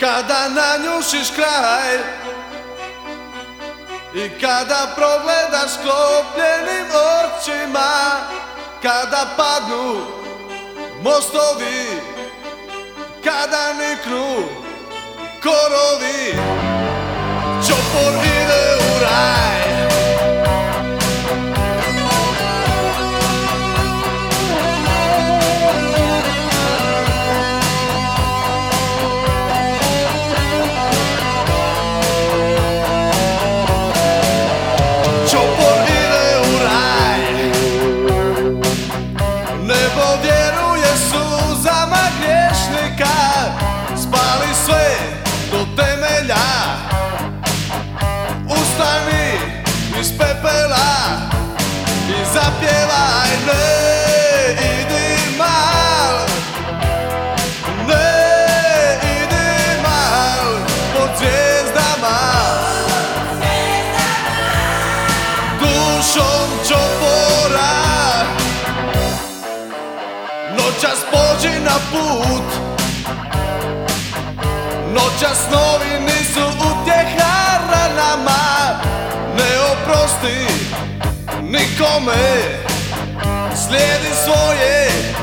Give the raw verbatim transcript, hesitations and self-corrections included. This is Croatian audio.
Kada nanjušiš kraj i kada progledaš sklopljenim očima, kada padnu mostovi, kada niknu korovi, čopor ide u raj. Čopor ide u raj. Nebo vjeruje suzama griješnika, spali sve do temelja. Ustani iz pepela i zapjevaj, ne idi mal, ne idi mal pod zvijezdama, dušom čopora. Noćas pođi na put, noćas snovi nisu utjeha ranama. Ne oprosti nikome, slijedi svoje